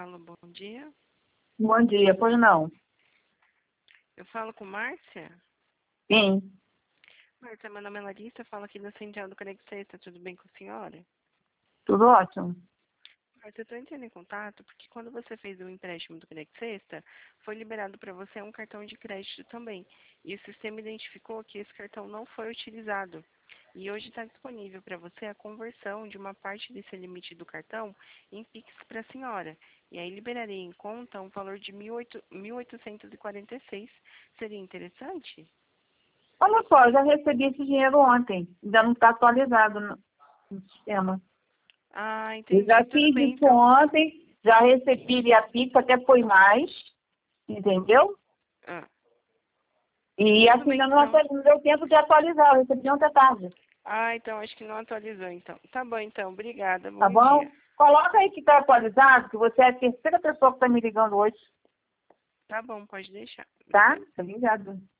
Alô, bom dia. Bom dia, pois não? Eu falo com Márcia? Sim, Márcia, meu nome é Larissa, eu falo aqui da Central do Credit Sexta, tudo bem com a senhora? tudo ótimo. Márcia, eu estou entrando em contato porque quando você fez o empréstimo do Credit Sexta, foi liberado para você um cartão de crédito também. E o sistema identificou que esse cartão não foi utilizado. E hoje está disponível para você a conversão de uma parte desse limite do cartão em Pix para a senhora. E aí liberaria em conta um valor de 1.846. Seria interessante? Olha só, eu já recebi esse dinheiro ontem, ainda não está atualizado no sistema. Ah, Eu entendi. já Tudo fiz bem, isso então. ontem, já recebi via Pix, até foi mais, entendeu? Ah, E tudo assim, bem, ainda então. não deu tempo de atualizar, eu recebi ontem à tarde, Ah, então acho que não atualizou, então. Tá bom, então. Obrigada. tá Bom dia. bom? Coloca aí que está atualizado, que você é a terceira pessoa que está me ligando hoje, Tá bom, pode deixar. tá? Obrigada. Obrigada.